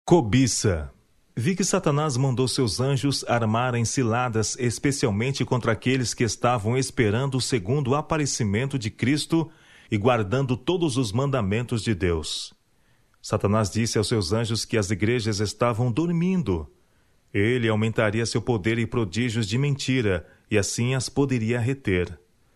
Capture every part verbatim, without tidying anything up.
Cobiça. Vi que Satanás mandou seus anjos armarem ciladas especialmente contra aqueles que estavam esperando o segundo aparecimento de Cristo e guardando todos os mandamentos de Deus. Satanás disse aos seus anjos que as igrejas estavam dormindo. Ele aumentaria seu poder e prodígios de mentira, e assim as poderia reter.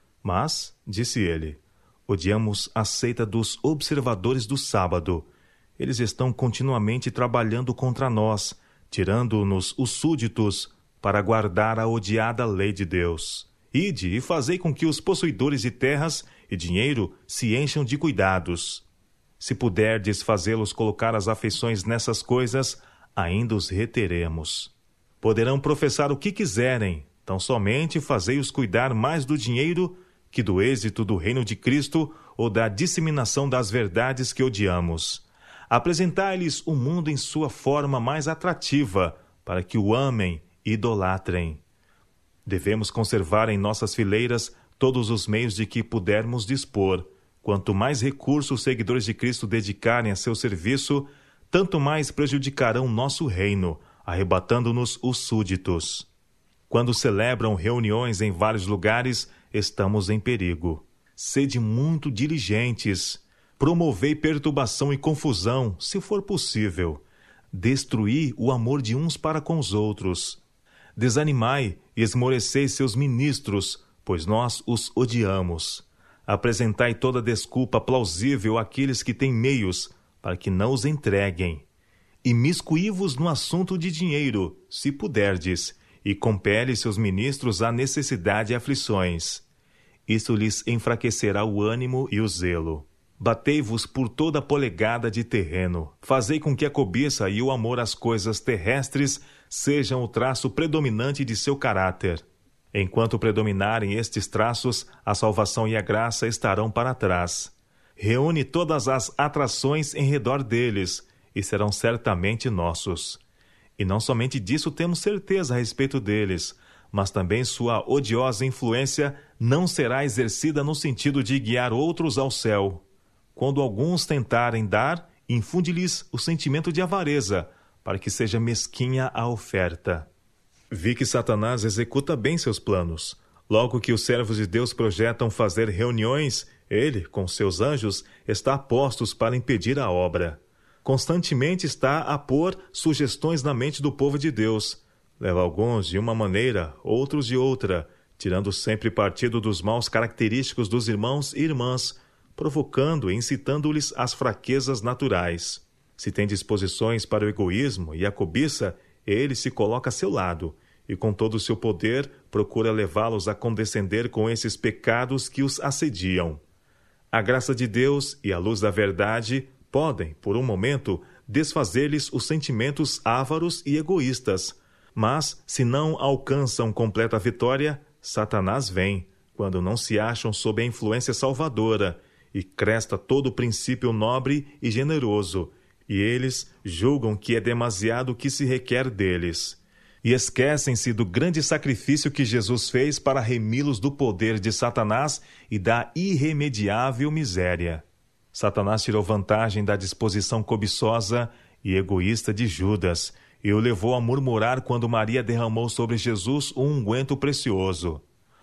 Mas, disse ele, odiamos a seita dos observadores do sábado. Eles estão continuamente trabalhando contra nós, tirando-nos os súditos para guardar a odiada lei de Deus. Ide e fazei com que os possuidores de terras e dinheiro se encham de cuidados. Se puderdes fazê-los colocar as afeições nessas coisas, ainda os reteremos. Poderão professar o que quiserem, tão somente fazei-os cuidar mais do dinheiro que do êxito do reino de Cristo ou da disseminação das verdades que odiamos. Apresentai-lhes o mundo em sua forma mais atrativa, para que o amem e idolatrem. Devemos conservar em nossas fileiras todos os meios de que pudermos dispor. Quanto mais recursos os seguidores de Cristo dedicarem a seu serviço, tanto mais prejudicarão nosso reino, arrebatando-nos os súditos. Quando celebram reuniões em vários lugares, estamos em perigo. Sede muito diligentes. Promovei perturbação e confusão, se for possível. Destruí o amor de uns para com os outros. Desanimai e esmorecei seus ministros, pois nós os odiamos. Apresentai toda desculpa plausível àqueles que têm meios, para que não os entreguem. Imiscuí-vos no assunto de dinheiro, se puderdes, e compele seus ministros à necessidade e aflições. Isso lhes enfraquecerá o ânimo e o zelo. Batei-vos por toda polegada de terreno. Fazei com que a cobiça e o amor às coisas terrestres sejam o traço predominante de seu caráter. Enquanto predominarem estes traços, a salvação e a graça estarão para trás. Reúne todas as atrações em redor deles, e serão certamente nossos. E não somente disso temos certeza a respeito deles, mas também sua odiosa influência não será exercida no sentido de guiar outros ao céu. Quando alguns tentarem dar, infunde-lhes o sentimento de avareza, para que seja mesquinha a oferta. Vi que Satanás executa bem seus planos. Logo que os servos de Deus projetam fazer reuniões, ele, com seus anjos, está a postos para impedir a obra. Constantemente está a pôr sugestões na mente do povo de Deus. Leva alguns de uma maneira, outros de outra, tirando sempre partido dos maus característicos dos irmãos e irmãs, provocando e incitando-lhes as fraquezas naturais. Se tem disposições para o egoísmo e a cobiça, ele se coloca a seu lado, e com todo o seu poder procura levá-los a condescender com esses pecados que os assediam. A graça de Deus e a luz da verdade podem, por um momento, desfazer-lhes os sentimentos ávaros e egoístas, mas, se não alcançam completa vitória, Satanás vem, quando não se acham sob a influência salvadora, e cresta todo o princípio nobre e generoso, e eles julgam que é demasiado o que se requer deles. E esquecem-se do grande sacrifício que Jesus fez para remi-los do poder de Satanás e da irremediável miséria. Satanás tirou vantagem da disposição cobiçosa e egoísta de Judas, e o levou a murmurar quando Maria derramou sobre Jesus um unguento precioso.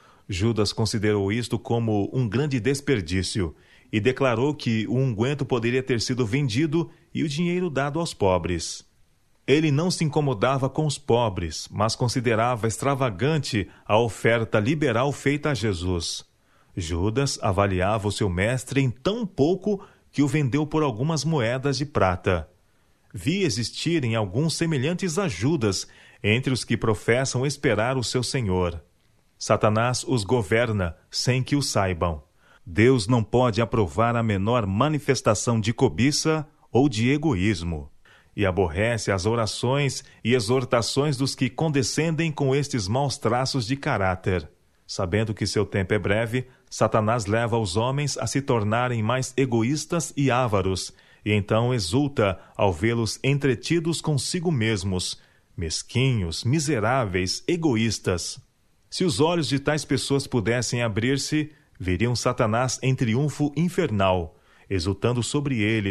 Judas considerou isto como um grande desperdício, e declarou que o unguento poderia ter sido vendido e o dinheiro dado aos pobres. Ele não se incomodava com os pobres, mas considerava extravagante a oferta liberal feita a Jesus. Judas avaliava o seu mestre em tão pouco que o vendeu por algumas moedas de prata. Vi existirem alguns semelhantes a Judas entre os que professam esperar o seu Senhor. Satanás os governa sem que o saibam. Deus não pode aprovar a menor manifestação de cobiça ou de egoísmo, e aborrece as orações e exortações dos que condescendem com estes maus traços de caráter. Sabendo que seu tempo é breve, Satanás leva os homens a se tornarem mais egoístas e ávaros, e então exulta ao vê-los entretidos consigo mesmos, mesquinhos, miseráveis, egoístas. Se os olhos de tais pessoas pudessem abrir-se, veriam Satanás em triunfo infernal, exultando sobre eles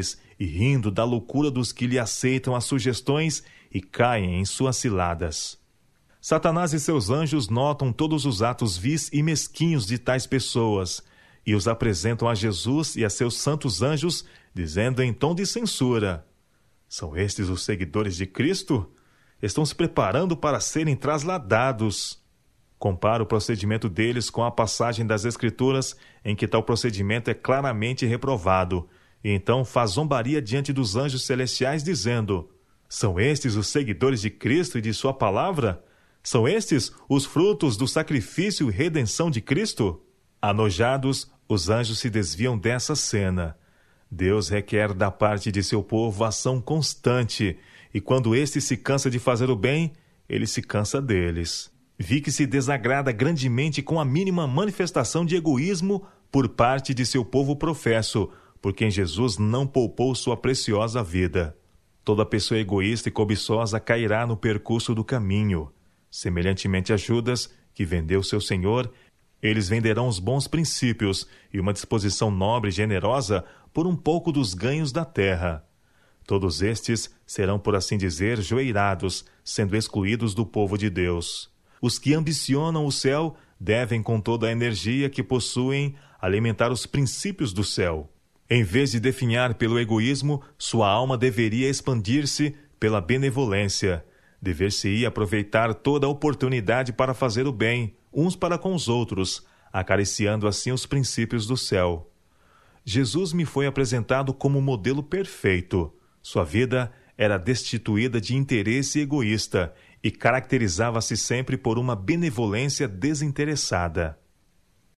e rindo da loucura dos que lhe aceitam as sugestões e caem em suas ciladas. Satanás e seus anjos notam todos os atos vis e mesquinhos de tais pessoas e os apresentam a Jesus e a seus santos anjos, dizendo em tom de censura: são estes os seguidores de Cristo? Estão se preparando para serem trasladados. Compara o procedimento deles com a passagem das Escrituras em que tal procedimento é claramente reprovado, e então faz zombaria diante dos anjos celestiais, dizendo: são estes os seguidores de Cristo e de sua palavra? São estes os frutos do sacrifício e redenção de Cristo? Anojados, os anjos se desviam dessa cena. Deus requer da parte de seu povo ação constante, e quando este se cansa de fazer o bem, ele se cansa deles. Vi que se desagrada grandemente com a mínima manifestação de egoísmo por parte de seu povo professo, por quem Jesus não poupou sua preciosa vida. Toda pessoa egoísta e cobiçosa cairá no percurso do caminho. Semelhantemente a Judas, que vendeu seu senhor, eles venderão os bons princípios e uma disposição nobre e generosa por um pouco dos ganhos da terra. Todos estes serão, por assim dizer, joeirados, sendo excluídos do povo de Deus. Os que ambicionam o céu devem, com toda a energia que possuem, alimentar os princípios do céu. Em vez de definhar pelo egoísmo, sua alma deveria expandir-se pela benevolência. Dever-se-ia aproveitar toda a oportunidade para fazer o bem, uns para com os outros, acariciando assim os princípios do céu. Jesus me foi apresentado como modelo perfeito. Sua vida era destituída de interesse egoísta e caracterizava-se sempre por uma benevolência desinteressada.